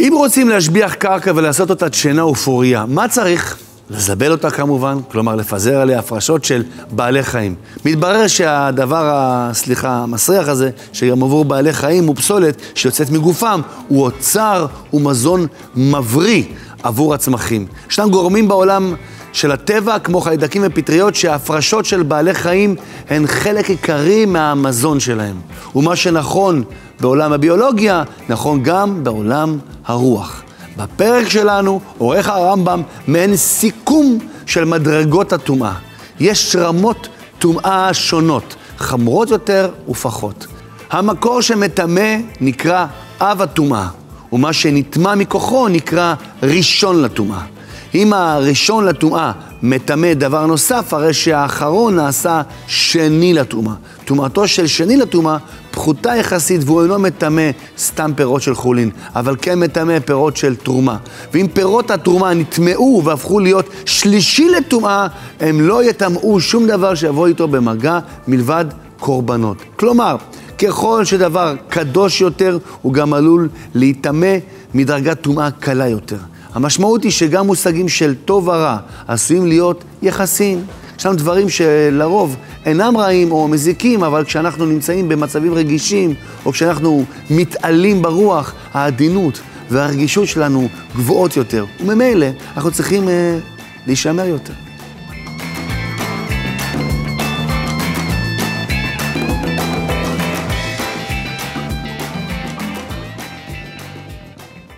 אם רוצים להשביח קרקע ולעשות אותה תשנה ופוריה, מה צריך? לזבל אותה כמובן, כלומר לפזר עליה הפרשות של בעלי חיים. מתברר שהדבר, המסריח הזה, שגם עבור בעלי חיים הוא פסולת שיוצאת מגופם, הוא אוצר ומזון מבריא עבור הצמחים. ישנם גורמים בעולם של הטבע, כמו חיידקים ופטריות, שההפרשות של בעלי חיים הן חלק עיקרי מהמזון שלהם. ומה שנכון בעולם הביולוגיה, נכון גם בעולם הרוח. בפרק שלנו עורך הרמב"ם מעין סיכום של מדרגות הטומאה. יש רמות טומאה שונות, חמורות יותר ופחות. המקור שמטמא נקרא אב הטומאה, ומה שנטמא מכוחו נקרא ראשון לטומאה. אם הראשון לטומאה מטמא דבר נוסף, הרי שהאחרון נעשה שני לטומאה. טומאתו של שני לטומאה פחותה יחסית, והוא אינו מטמא סתם פירות של חולין, אבל כן מטמא פירות של תרומה. ואם פירות התרומה נטמאו והפכו להיות שלישי לטומאה, הם לא יטמאו שום דבר שיבוא איתו במגע מלבד קורבנות. כלומר, ככל שדבר קדוש יותר, הוא גם עלול להיטמא מדרגת טומאה קלה יותר. המשמעות היא שגם מושגים של טוב ורע עשויים להיות יחסיים. יש לנו דברים שלרוב אינם רעים או מזיקים, אבל כשאנחנו נמצאים במצבים רגישים, או כשאנחנו מתעלים ברוח, העדינות והרגישות שלנו גבוהות יותר. וממילא אנחנו צריכים להישמר יותר.